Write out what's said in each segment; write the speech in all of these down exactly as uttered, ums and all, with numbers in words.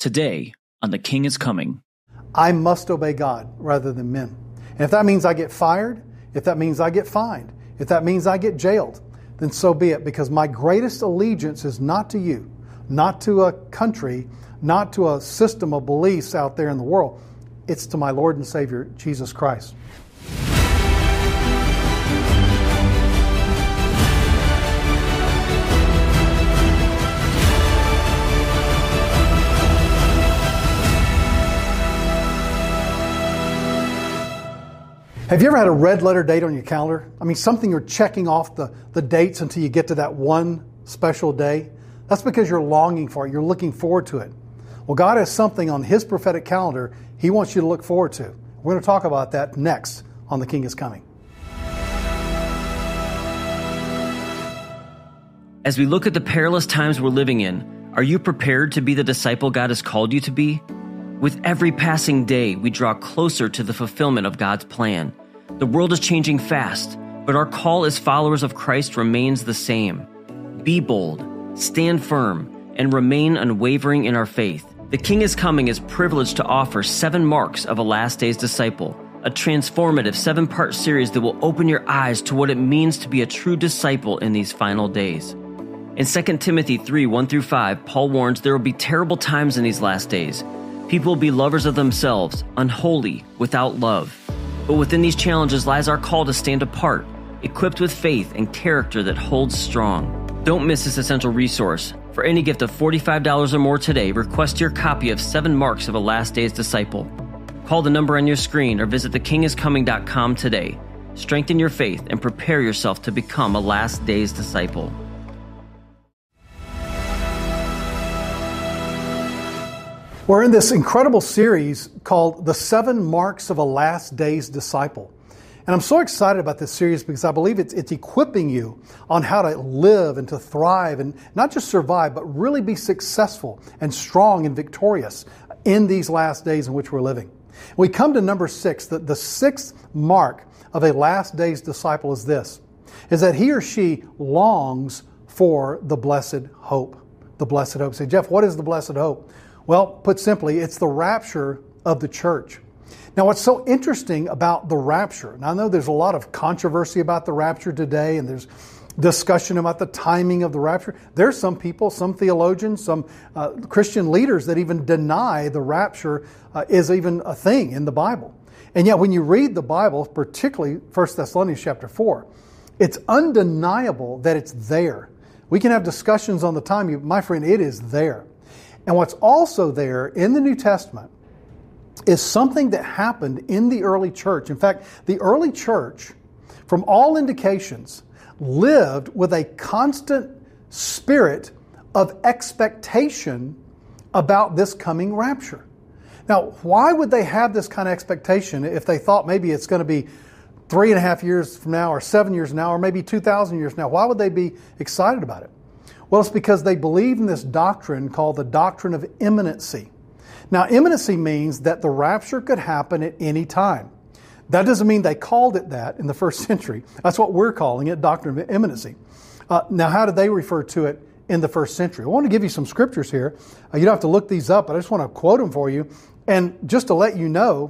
Today on The King is Coming. I must obey God rather than men. And if that means I get fired, if that means I get fined, if that means I get jailed, then so be it, because my greatest allegiance is not to you, not to a country, not to a system of beliefs out there in the world. It's to my Lord and Savior, Jesus Christ. Have you ever had a red letter date on your calendar? I mean, something you're checking off the, the dates until you get to that one special day? That's because you're longing for it. You're looking forward to it. Well, God has something on His prophetic calendar He wants you to look forward to. We're going to talk about that next on The King is Coming. As we look at the perilous times we're living in, are you prepared to be the disciple God has called you to be? With every passing day, we draw closer to the fulfillment of God's plan. The world is changing fast, but our call as followers of Christ remains the same. Be bold, stand firm, and remain unwavering in our faith. The King is Coming is privileged to offer seven marks of a last days disciple, a transformative seven-part series that will open your eyes to what it means to be a true disciple in these final days. In Second Timothy three, one through five, Paul warns there will be terrible times in these last days. People will be lovers of themselves, unholy, without love. But within these challenges lies our call to stand apart, equipped with faith and character that holds strong. Don't miss this essential resource. For any gift of forty-five dollars or more today, request your copy of Seven Marks of a Last Days Disciple. Call the number on your screen or visit the king is coming dot com today. Strengthen your faith and prepare yourself to become a last days disciple. We're in this incredible series called The Seven Marks of a Last Days Disciple. And I'm so excited about this series because I believe it's, it's equipping you on how to live and to thrive and not just survive, but really be successful and strong and victorious in these last days in which we're living. We come to number six. The, the sixth mark of a last days disciple is this, is that he or she longs for the blessed hope. The blessed hope. Say, Jeff, what is the blessed hope? Well, put simply, it's the rapture of the church. Now, what's so interesting about the rapture, now I know there's a lot of controversy about the rapture today, and there's discussion about the timing of the rapture. There's some people, some theologians, some uh, Christian leaders that even deny the rapture uh, is even a thing in the Bible. And yet when you read the Bible, particularly First Thessalonians chapter four, it's undeniable that it's there. We can have discussions on the timing, my friend, it is there. And what's also there in the New Testament is something that happened in the early church. In fact, the early church, from all indications, lived with a constant spirit of expectation about this coming rapture. Now, why would they have this kind of expectation if they thought maybe it's going to be three and a half years from now or seven years from now or maybe two thousand years from now? Why would they be excited about it? Well, it's because they believe in this doctrine called the doctrine of imminency. Now, imminency means that the rapture could happen at any time. That doesn't mean they called it that in the first century. That's what we're calling it, doctrine of imminency. Uh, now, how did they refer to it in the first century? I want to give you some scriptures here. Uh, you don't have to look these up, but I just want to quote them for you. And just to let you know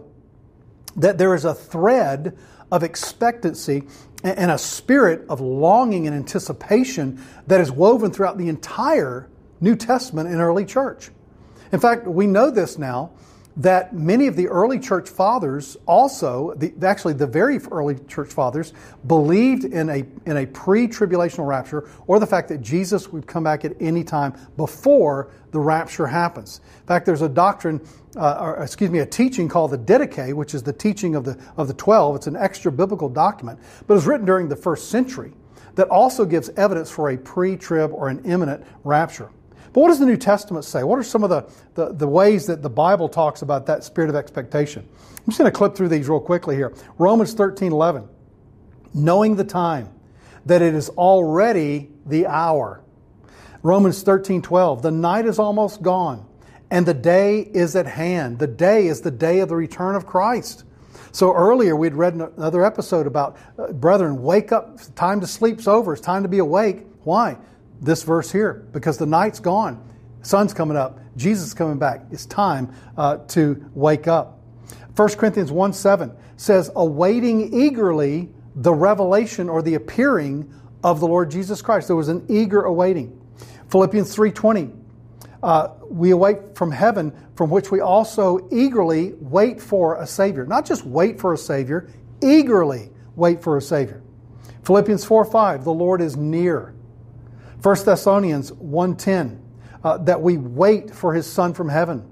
that there is a thread of expectancy and a spirit of longing and anticipation that is woven throughout the entire New Testament and early church. In fact, we know this now, that many of the early church fathers also, the, actually the very early church fathers, believed in a, in a pre-tribulational rapture, or the fact that Jesus would come back at any time before the rapture happens. In fact, there's a doctrine, uh, or excuse me, a teaching called the Didache, which is the teaching of the of the twelve. It's an extra biblical document, but it was written during the first century that also gives evidence for a pre-trib or an imminent rapture. But what does the New Testament say? What are some of the, the, the ways that the Bible talks about that spirit of expectation? I'm just going to clip through these real quickly here. Romans thirteen eleven, knowing the time, that it is already the hour. Romans thirteen twelve, the night is almost gone, and the day is at hand. The day is the day of the return of Christ. So earlier we'd read another episode about, uh, brethren, wake up, time to sleep's over, it's time to be awake. Why? This verse here, because the night's gone. Sun's coming up. Jesus is coming back. It's time uh, to wake up. First Corinthians one seven says, awaiting eagerly the revelation or the appearing of the Lord Jesus Christ. There was an eager awaiting. Philippians three twenty, uh, we await from heaven, from which we also eagerly wait for a Savior. Not just wait for a Savior, eagerly wait for a Savior. Philippians four five, the Lord is near. First Thessalonians one ten, uh, that we wait for His Son from heaven.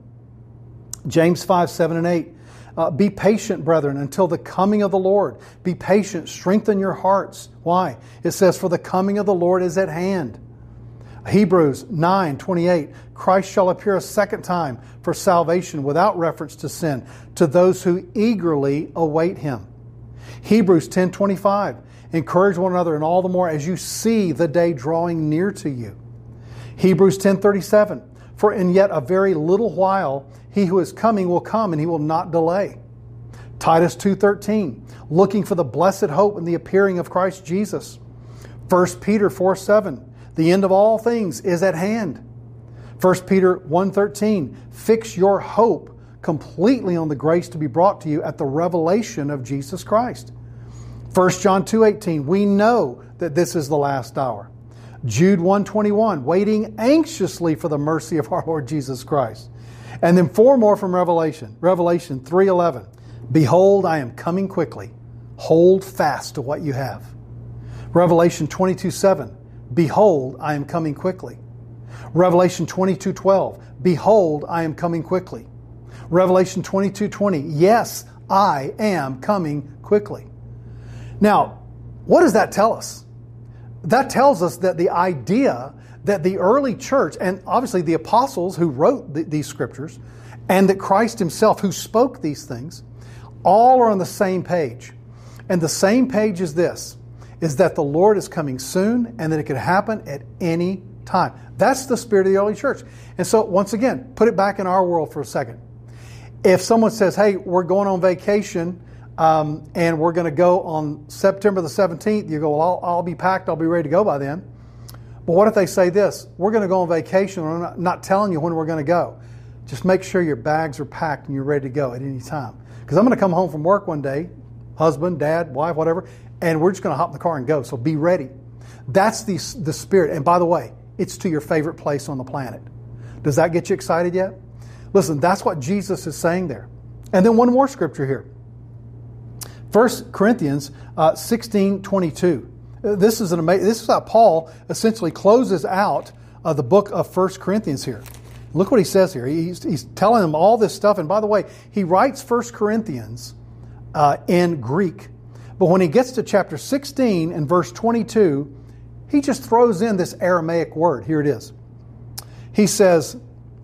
James five seven and eight, uh, be patient, brethren, until the coming of the Lord. Be patient, strengthen your hearts. Why? It says, for the coming of the Lord is at hand. Hebrews nine twenty-eight, Christ shall appear a second time for salvation without reference to sin to those who eagerly await Him. Hebrews ten twenty-five, encourage one another and all the more as you see the day drawing near to you. Hebrews ten thirty-seven, for in yet a very little while He who is coming will come and He will not delay. Titus two thirteen, looking for the blessed hope and the appearing of Christ Jesus. First Peter four seven, the end of all things is at hand. First Peter one thirteen, fix your hope completely on the grace to be brought to you at the revelation of Jesus Christ. First John two eighteen, we know that this is the last hour. Jude one twenty-one, waiting anxiously for the mercy of our Lord Jesus Christ. And then four more from Revelation. Revelation three eleven, behold, I am coming quickly. Hold fast to what you have. Revelation twenty-two seven, behold, I am coming quickly. Revelation twenty-two twelve, behold, I am coming quickly. Revelation twenty-two twenty, yes, I am coming quickly. Now, what does that tell us? That tells us that the idea that the early church, and obviously the apostles who wrote th- these scriptures, and that Christ Himself who spoke these things, all are on the same page. And the same page is this, is that the Lord is coming soon and that it could happen at any time. That's the spirit of the early church. And so, once again, put it back in our world for a second. If someone says, hey, we're going on vacation um, and we're going to go on September the seventeenth, you go, well, I'll, I'll be packed, I'll be ready to go by then. But what if they say this, we're going to go on vacation, we're not, not telling you when we're going to go. Just make sure your bags are packed and you're ready to go at any time. Because I'm going to come home from work one day, husband, dad, wife, whatever, and we're just going to hop in the car and go. So be ready. That's the, the spirit. And by the way, it's to your favorite place on the planet. Does that get you excited yet? Listen, that's what Jesus is saying there. And then one more scripture here. First Corinthians uh, sixteen twenty-two. This is an amazing, this is how Paul essentially closes out uh, the book of First Corinthians here. Look what he says here. He's, he's telling them all this stuff. And by the way, he writes First Corinthians uh, in Greek. But when he gets to chapter sixteen and verse twenty-two, he just throws in this Aramaic word. Here it is. He says,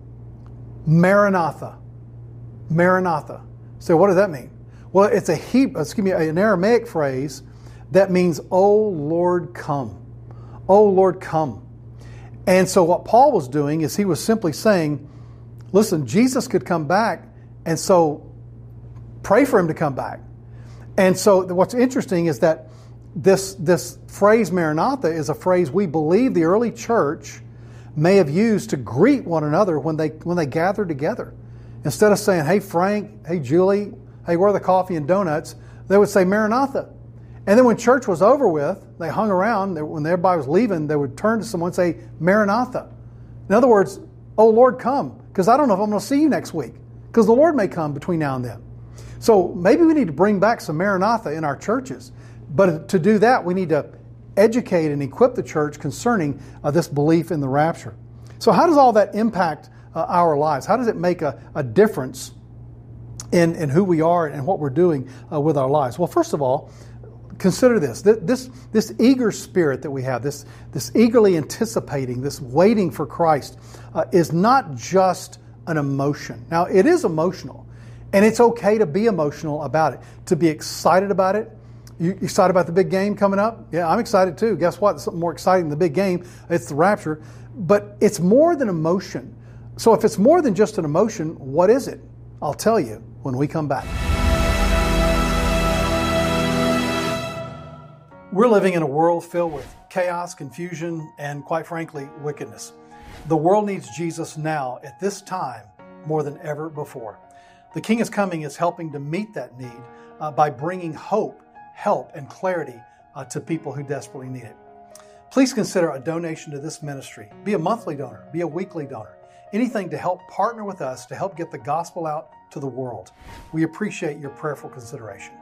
Maranatha. Maranatha. So what does that mean? Well, it's a Hebrew, excuse me, an Aramaic phrase that means, "Oh Lord, come. Oh Lord, come." And so what Paul was doing is he was simply saying, listen, Jesus could come back, and so pray for Him to come back. And so what's interesting is that this, this phrase Maranatha is a phrase we believe the early church may have used to greet one another when they when they gathered together. Instead of saying, hey Frank, hey Julie, hey, where are the coffee and donuts? They would say Maranatha. And then when church was over with, they hung around. They, when everybody was leaving, they would turn to someone and say Maranatha. In other words, oh Lord, come. Because I don't know if I'm going to see you next week. Because the Lord may come between now and then. So maybe we need to bring back some Maranatha in our churches. But to do that, we need to educate and equip the church concerning uh, this belief in the rapture. So how does all that impact uh, our lives? How does it make a, a difference in, in who we are and what we're doing uh, with our lives? Well, first of all, consider this. This, this eager spirit that we have, this, this eagerly anticipating, this waiting for Christ, uh, is not just an emotion. Now, it is emotional, and it's okay to be emotional about it, to be excited about it. You excited about the big game coming up? Yeah, I'm excited too. Guess what? Something more exciting than the big game. It's the rapture. But it's more than emotion. So if it's more than just an emotion, what is it? I'll tell you when we come back. We're living in a world filled with chaos, confusion, and quite frankly, wickedness. The world needs Jesus now, at this time, more than ever before. The King is Coming is helping to meet that need uh, by bringing hope, help, and clarity uh, to people who desperately need it. Please consider a donation to this ministry. Be a monthly donor, be a weekly donor. Anything to help partner with us to help get the gospel out to the world. We appreciate your prayerful consideration.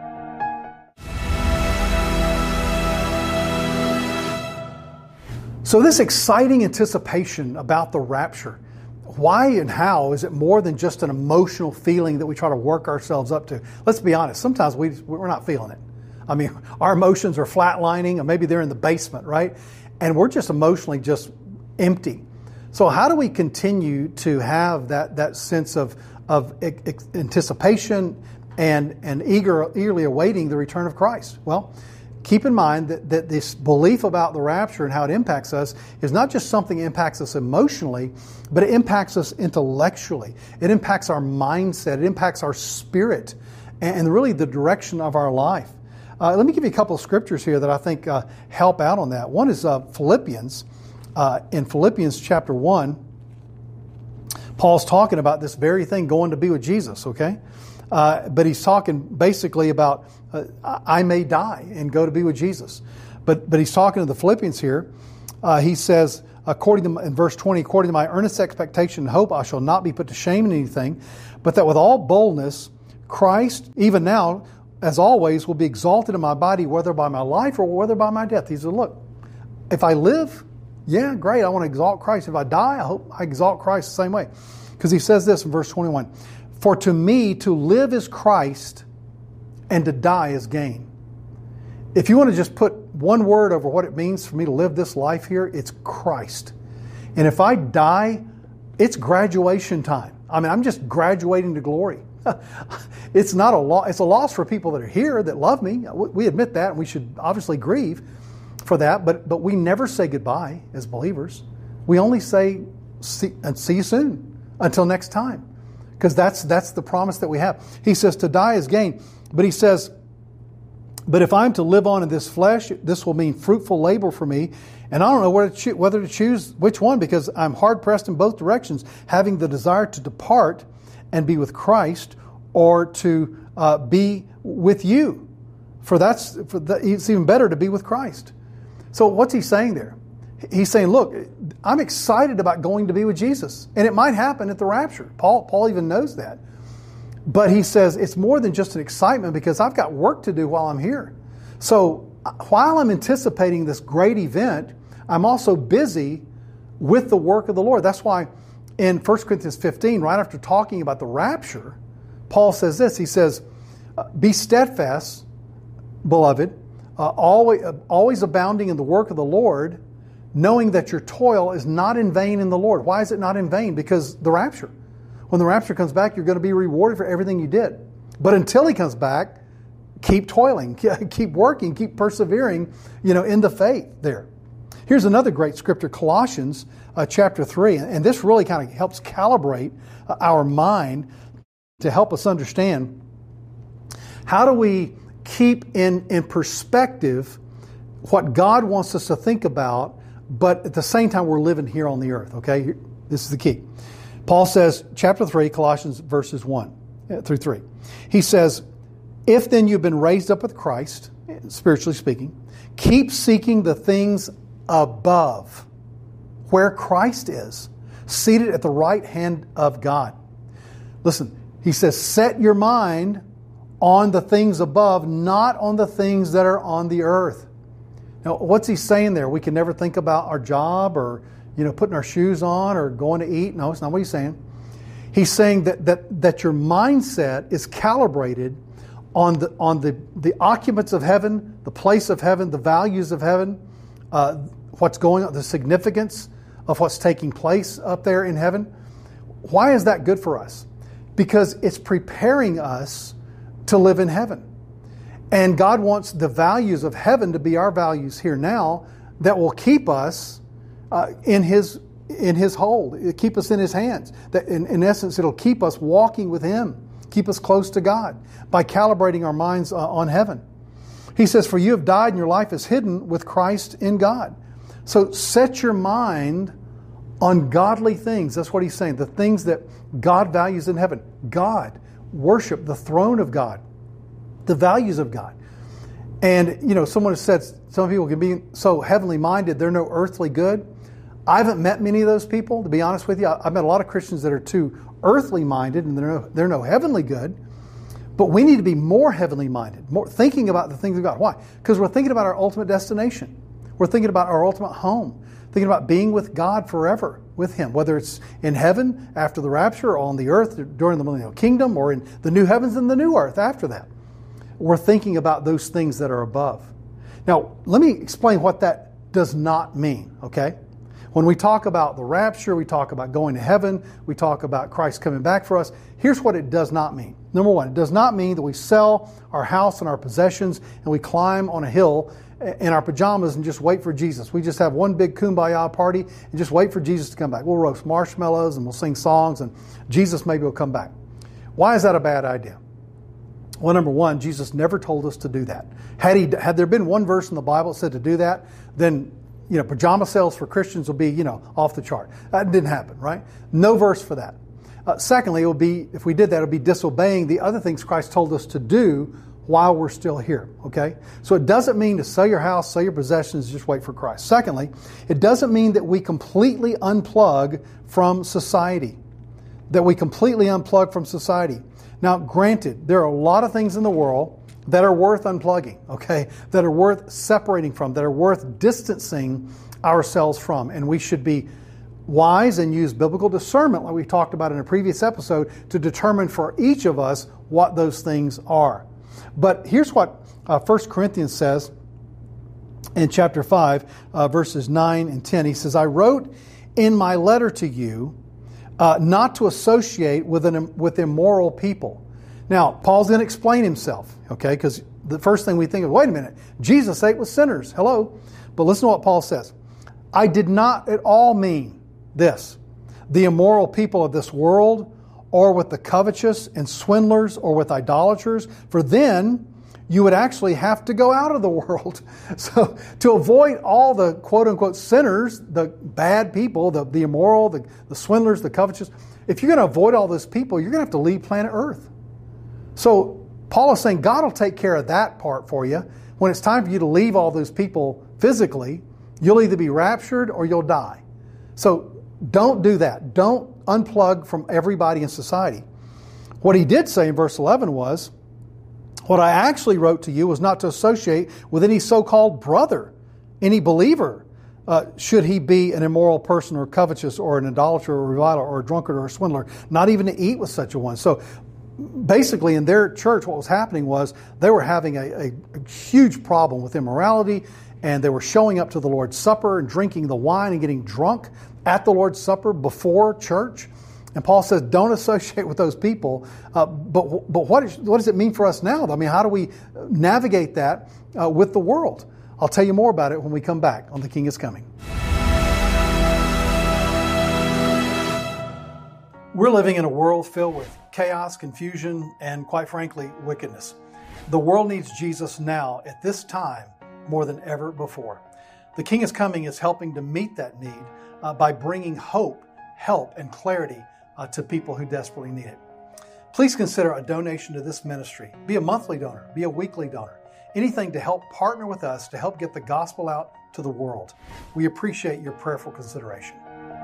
So this exciting anticipation about the rapture, why and how is it more than just an emotional feeling that we try to work ourselves up to? Let's be honest, sometimes we, we're not feeling it. I mean, our emotions are flatlining, or maybe they're in the basement, right? And we're just emotionally just empty. So how do we continue to have that, that sense of, of anticipation and, and eager, eagerly awaiting the return of Christ? Well, keep in mind that, that this belief about the rapture and how it impacts us is not just something that impacts us emotionally, but it impacts us intellectually. It impacts our mindset. It impacts our spirit and really the direction of our life. Uh, let me give you a couple of scriptures here that I think uh, help out on that. One is uh, Philippians. Uh, in Philippians chapter one, Paul's talking about this very thing, going to be with Jesus, okay? Uh, but he's talking basically about uh, I may die and go to be with Jesus. But but he's talking to the Philippians here. Uh, he says, according to in verse twenty, according to my earnest expectation and hope, I shall not be put to shame in anything, but that with all boldness, Christ, even now, as always, will be exalted in my body, whether by my life or whether by my death. He said, look, if I live, yeah, great, I want to exalt Christ. If I die, I hope I exalt Christ the same way. Because he says this in verse twenty-one, for to me to live is Christ and to die is gain. If you want to just put one word over what it means for me to live this life here, it's Christ. And if I die, it's graduation time. I mean, I'm just graduating to glory. It's not a loss. It's a loss for people that are here that love me. We admit that, and we should obviously grieve for that. But but we never say goodbye as believers. We only say see, and see you soon until next time, because that's that's the promise that we have. He says to die is gain, but he says, but if I'm to live on in this flesh, this will mean fruitful labor for me. And I don't know whether to, choose, whether to choose which one, because I'm hard pressed in both directions, having the desire to depart and be with Christ, or to uh, be with you. For that's for the, it's even better to be with Christ. So what's he saying there? He's saying, look, I'm excited about going to be with Jesus. And it might happen at the rapture. Paul, Paul even knows that. But he says it's more than just an excitement, because I've got work to do while I'm here. So while I'm anticipating this great event, I'm also busy with the work of the Lord. That's why in First Corinthians fifteen, right after talking about the rapture, Paul says this. He says, be steadfast, beloved, uh, always, uh, always abounding in the work of the Lord, knowing that your toil is not in vain in the Lord. Why is it not in vain? Because the rapture. When the rapture comes back, you're going to be rewarded for everything you did. But until he comes back, keep toiling, keep working, keep persevering, you know, in the faith there. Here's another great scripture, Colossians uh, chapter three. And this really kind of helps calibrate uh, our mind to help us understand how do we keep in, in perspective what God wants us to think about, but at the same time we're living here on the earth, okay? This is the key. Paul says, chapter three, Colossians verses one through three. He says, if then you've been raised up with Christ, spiritually speaking, keep seeking the things above, where Christ is, seated at the right hand of God. Listen, he says, set your mind on the things above, not on the things that are on the earth. Now, what's he saying there? We can never think about our job or, you know, putting our shoes on or going to eat. No, it's not what he's saying. He's saying that that, that your mindset is calibrated on the on the, the occupants of heaven, the place of heaven, the values of heaven, uh, what's going on, the significance of what's taking place up there in heaven. Why is that good for us? Because it's preparing us to live in heaven. And God wants the values of heaven to be our values here now that will keep us uh, in His in His hold, it'll keep us in His hands. That in, in essence, it'll keep us walking with Him, keep us close to God by calibrating our minds uh, on heaven. He says, for you have died and your life is hidden with Christ in God. So set your mind ungodly things. That's what he's saying. The things that God values in heaven. God, worship, the throne of God, the values of God. And, you know, someone has said some people can be so heavenly minded, they're no earthly good. I haven't met many of those people, to be honest with you. I've met a lot of Christians that are too earthly minded and they're no, they're no heavenly good. But we need to be more heavenly minded, more thinking about the things of God. Why? Because we're thinking about our ultimate destination. We're thinking about our ultimate home, thinking about being with God forever with Him, whether it's in heaven after the rapture or on the earth during the millennial kingdom or in the new heavens and the new earth after that. We're thinking about those things that are above. Now, let me explain what that does not mean, okay? When we talk about the rapture, we talk about going to heaven, we talk about Christ coming back for us. Here's what it does not mean. Number one, it does not mean that we sell our house and our possessions and we climb on a hill in our pajamas and just wait for Jesus. We just have one big kumbaya party and just wait for Jesus to come back. We'll roast marshmallows and we'll sing songs and Jesus maybe will come back. Why is that a bad idea? Well, number one, Jesus never told us to do that. Had he, had there been one verse in the Bible that said to do that, then, you know, pajama sales for Christians will be, you know, off the chart. That didn't happen, right? No verse for that. Uh, secondly, it would be, if we did that, it would be disobeying the other things Christ told us to do while we're still here, okay? So it doesn't mean to sell your house, sell your possessions, just wait for Christ. Secondly, it doesn't mean that we completely unplug from society, that we completely unplug from society. Now, granted, there are a lot of things in the world that are worth unplugging, okay? That are worth separating from, that are worth distancing ourselves from. And we should be wise and use biblical discernment, like we talked about in a previous episode, to determine for each of us what those things are. But here's what uh, First Corinthians says in chapter five, uh, verses nine and ten. He says, I wrote in my letter to you uh, not to associate with an, with immoral people. Now, Paul's going to explain himself, okay? Because the first thing we think of, wait a minute, Jesus ate with sinners. Hello? But listen to what Paul says. I did not at all mean this, the immoral people of this world, or with the covetous and swindlers, or with idolaters, for then you would actually have to go out of the world. So to avoid all the quote-unquote sinners, the bad people, the, the immoral, the, the swindlers, the covetous, if you're going to avoid all those people, you're going to have to leave planet Earth. So Paul is saying God will take care of that part for you. When it's time for you to leave all those people physically, you'll either be raptured or you'll die. So don't do that. Don't unplug from everybody in society. What he did say in verse eleven was, what I actually wrote to you was not to associate with any so-called brother, any believer, uh, should he be an immoral person or covetous or an idolater or a reviler or a drunkard or a swindler, not even to eat with such a one. So basically in their church what was happening was they were having a, a, a huge problem with immorality, and they were showing up to the Lord's Supper and drinking the wine and getting drunk at the Lord's Supper before church. And Paul says, don't associate with those people. Uh, but but what, is, what does it mean for us now? I mean, how do we navigate that uh, with the world? I'll tell you more about it when we come back on The King is Coming. We're living in a world filled with chaos, confusion, and quite frankly, wickedness. The world needs Jesus now at this time more than ever before. The King is Coming is helping to meet that need uh, by bringing hope, help, and clarity uh, to people who desperately need it. Please consider a donation to this ministry. Be a monthly donor, be a weekly donor, anything to help partner with us to help get the gospel out to the world. We appreciate your prayerful consideration.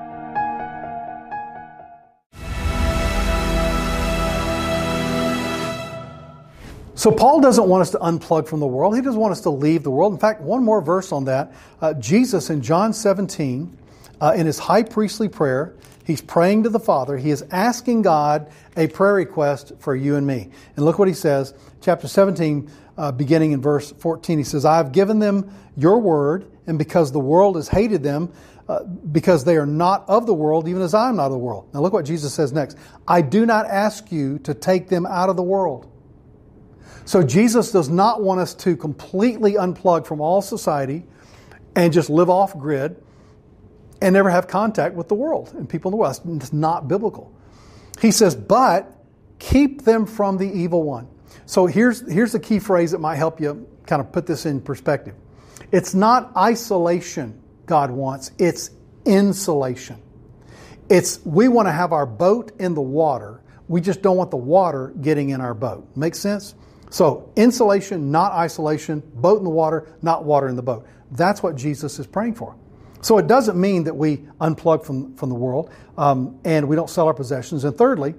So Paul doesn't want us to unplug from the world. He doesn't want us to leave the world. In fact, one more verse on that. Uh, Jesus in John seventeen, uh, in his high priestly prayer, he's praying to the Father. He is asking God a prayer request for you and me. And look what he says, chapter seventeen, uh, beginning in verse fourteen. He says, I have given them your word, and because the world has hated them, uh, because they are not of the world, even as I am not of the world. Now look what Jesus says next. I do not ask you to take them out of the world. So Jesus does not want us to completely unplug from all society and just live off grid and never have contact with the world and people in the world. It's not biblical. He says, but keep them from the evil one. So here's, here's the key phrase that might help you kind of put this in perspective. It's not isolation God wants, it's insulation. It's we want to have our boat in the water. We just don't want the water getting in our boat. Make sense? So insulation, not isolation. Boat in the water, not water in the boat. That's what Jesus is praying for. So it doesn't mean that we unplug from, from the world um, and we don't sell our possessions. And thirdly,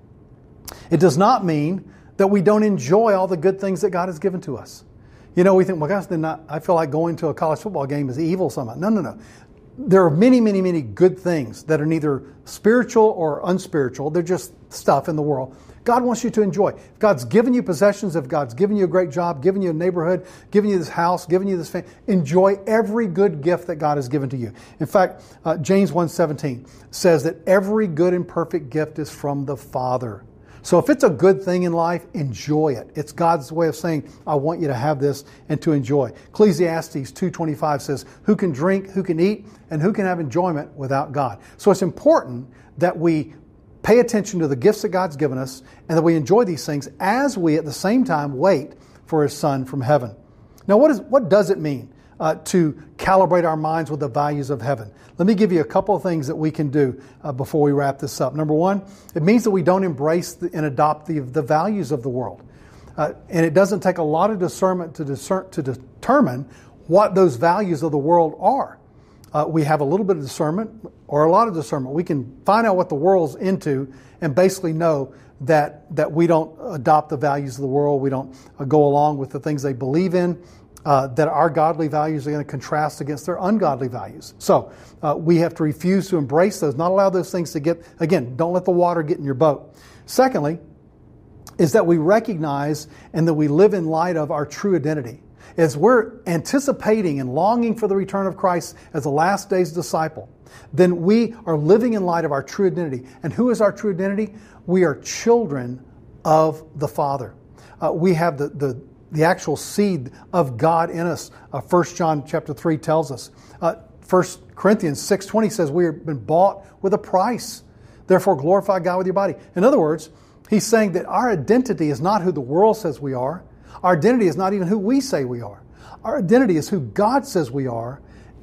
it does not mean that we don't enjoy all the good things that God has given to us. You know, we think, well, gosh, then not, I feel like going to a college football game is evil somehow. No, no, no. There are many, many, many good things that are neither spiritual or unspiritual. They're just stuff in the world. God wants you to enjoy. If God's given you possessions, if God's given you a great job, given you a neighborhood, given you this house, given you this family, enjoy every good gift that God has given to you. In fact, uh, James one seventeen says that every good and perfect gift is from the Father. So if it's a good thing in life, enjoy it. It's God's way of saying, I want you to have this and to enjoy. Ecclesiastes two twenty-five says, who can drink, who can eat, and who can have enjoyment without God? So it's important that we pay attention to the gifts that God's given us and that we enjoy these things as we at the same time wait for His Son from heaven. Now, what is what does it mean uh, to calibrate our minds with the values of heaven? Let me give you a couple of things that we can do uh, before we wrap this up. Number one, it means that we don't embrace the, and adopt the, the values of the world. Uh, and it doesn't take a lot of discernment to, discern, to determine what those values of the world are. Uh, we have a little bit of discernment or a lot of discernment. We can find out what the world's into and basically know that, that we don't adopt the values of the world. We don't uh, go along with the things they believe in. Uh, that our godly values are going to contrast against their ungodly values. So uh, we have to refuse to embrace those, not allow those things to get, again, don't let the water get in your boat. Secondly, is that we recognize and that we live in light of our true identity. As we're anticipating and longing for the return of Christ as the last day's disciple, then we are living in light of our true identity. And who is our true identity? We are children of the Father. Uh, we have the, the The actual seed of God in us. Uh, First John chapter three tells us. Uh, First Corinthians six twenty says we have been bought with a price. Therefore glorify God with your body. In other words, he's saying that our identity is not who the world says we are. Our identity is not even who we say we are. Our identity is who God says we are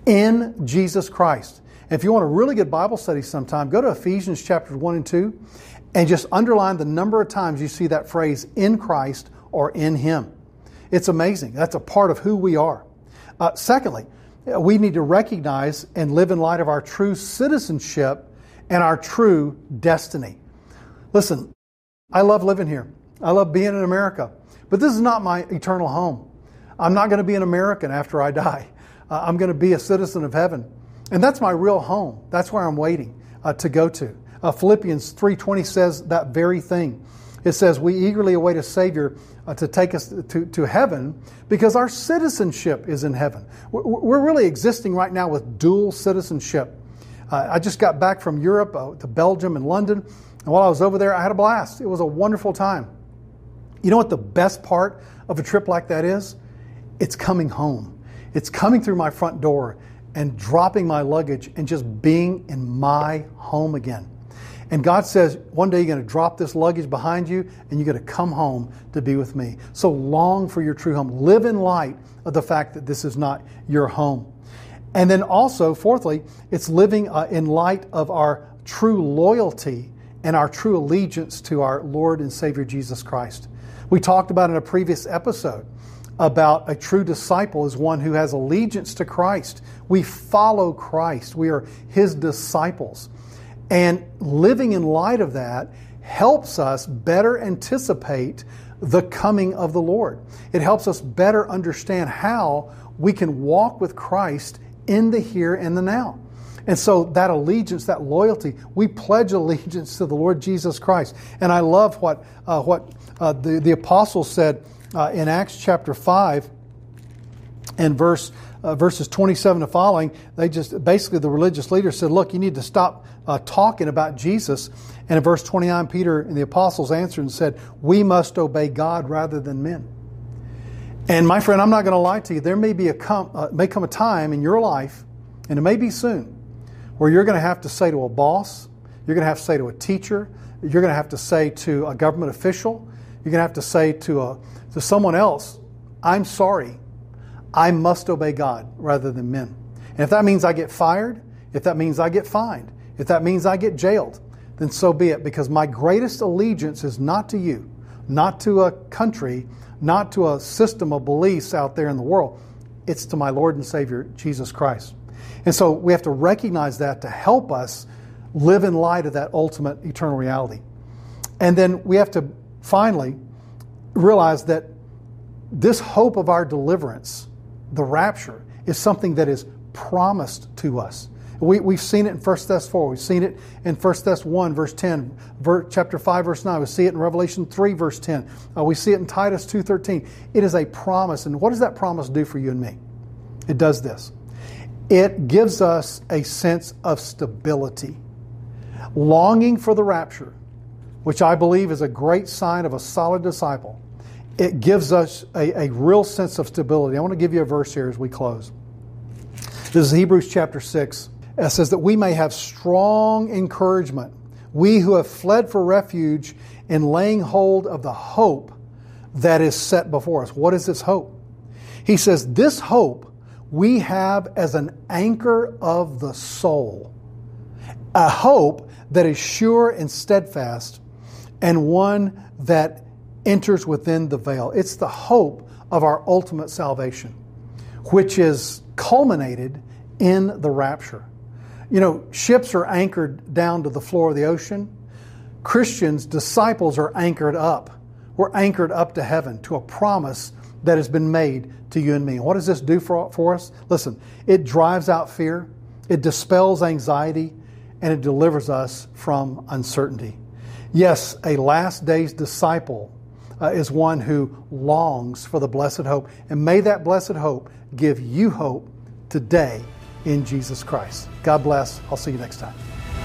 in Jesus Christ. And if you want a really good Bible study sometime, go to Ephesians chapters one and two and just underline the number of times you see that phrase in Christ or in Him. It's amazing. That's a part of who we are. Uh, secondly, we need to recognize and live in light of our true citizenship and our true destiny. Listen, I love living here. I love being in America. But this is not my eternal home. I'm not going to be an American after I die. Uh, I'm going to be a citizen of heaven. And that's my real home. That's where I'm waiting uh, to go to. Uh, Philippians three twenty says that very thing. It says, we eagerly await a Savior uh, to take us to, to heaven because our citizenship is in heaven. We're, we're really existing right now with dual citizenship. Uh, I just got back from Europe uh, to Belgium and London. And while I was over there, I had a blast. It was a wonderful time. You know what the best part of a trip like that is? It's coming home. It's coming through my front door and dropping my luggage and just being in my home again. And God says, one day you're going to drop this luggage behind you and you're going to come home to be with me. So long for your true home. Live in light of the fact that this is not your home. And then also, fourthly, it's living uh, in light of our true loyalty and our true allegiance to our Lord and Savior Jesus Christ. We talked about in a previous episode about a true disciple is one who has allegiance to Christ. We follow Christ. We are His disciples. And living in light of that helps us better anticipate the coming of the Lord. It helps us better understand how we can walk with Christ in the here and the now. And so that allegiance, that loyalty, we pledge allegiance to the Lord Jesus Christ. And I love what uh, what uh, the, the apostles said uh, in Acts chapter five and verse uh, verses twenty-seven to following. They just basically, the religious leaders said, look, you need to stop uh, talking about Jesus. And in verse twenty-nine, Peter and the apostles answered and said, we must obey God rather than men. And my friend, I'm not going to lie to you. There may be a come, uh, may come a time in your life, and it may be soon, where you're going to have to say to a boss, you're going to have to say to a teacher, you're going to have to say to a government official, you're going to have to say to a to someone else, I'm sorry, I must obey God rather than men. And if that means I get fired, if that means I get fined, If that means I get jailed, then so be it, because my greatest allegiance is not to you, not to a country, not to a system of beliefs out there in the world. It's to my Lord and Savior, Jesus Christ. And so we have to recognize that to help us live in light of that ultimate eternal reality. And then we have to finally realize that this hope of our deliverance, the rapture, is something that is promised to us. We, we've seen it in First Thessalonians four. We've seen it in First Thessalonians one, verse ten. Ver, chapter five, verse nine. We see it in Revelation three, verse ten. Uh, we see it in Titus two thirteen. It is a promise. And what does that promise do for you and me? It does this. It gives us a sense of stability. Longing for the rapture, which I believe is a great sign of a solid disciple, it gives us a, a real sense of stability. I want to give you a verse here as we close. This is Hebrews chapter six. It says that we may have strong encouragement, we who have fled for refuge in laying hold of the hope that is set before us. What is this hope? He says, this hope we have as an anchor of the soul, a hope that is sure and steadfast, and one that enters within the veil. It's the hope of our ultimate salvation, which is culminated in the rapture. You know, ships are anchored down to the floor of the ocean. Christians, disciples, are anchored up. We're anchored up to heaven, to a promise that has been made to you and me. And what does this do for, for us? Listen, it drives out fear, it dispels anxiety, and it delivers us from uncertainty. Yes, a last days disciple uh, is one who longs for the blessed hope. And may that blessed hope give you hope today in Jesus Christ. God bless. I'll see you next time.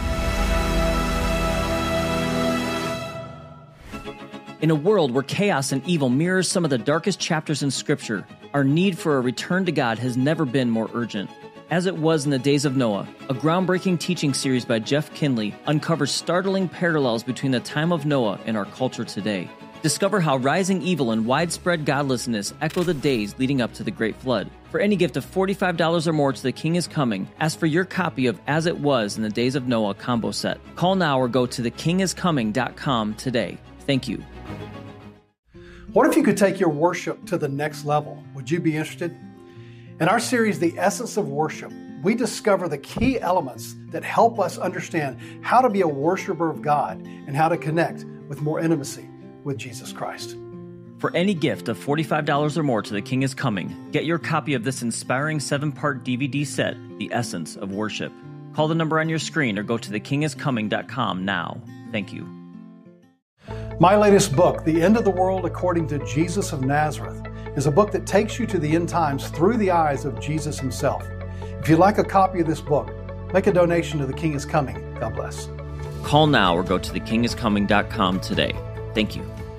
In a world where chaos and evil mirrors some of the darkest chapters in Scripture, our need for a return to God has never been more urgent. As it was in the days of Noah, a groundbreaking teaching series by Jeff Kinley uncovers startling parallels between the time of Noah and our culture today. Discover how rising evil and widespread godlessness echo the days leading up to the Great Flood. For any gift of forty-five dollars or more to The King is Coming, ask for your copy of As It Was in the Days of Noah combo set. Call now or go to the king is coming dot com today. Thank you. What if you could take your worship to the next level? Would you be interested? In our series, The Essence of Worship, we discover the key elements that help us understand how to be a worshiper of God and how to connect with more intimacy with Jesus Christ. For any gift of forty-five dollars or more to The King is Coming, get your copy of this inspiring seven-part D V D set, The Essence of Worship. Call the number on your screen or go to the king is coming dot com now. Thank you. My latest book, The End of the World According to Jesus of Nazareth, is a book that takes you to the end times through the eyes of Jesus himself. If you'd like a copy of this book, make a donation to The King is Coming. God bless. Call now or go to the king is coming dot com today. Thank you.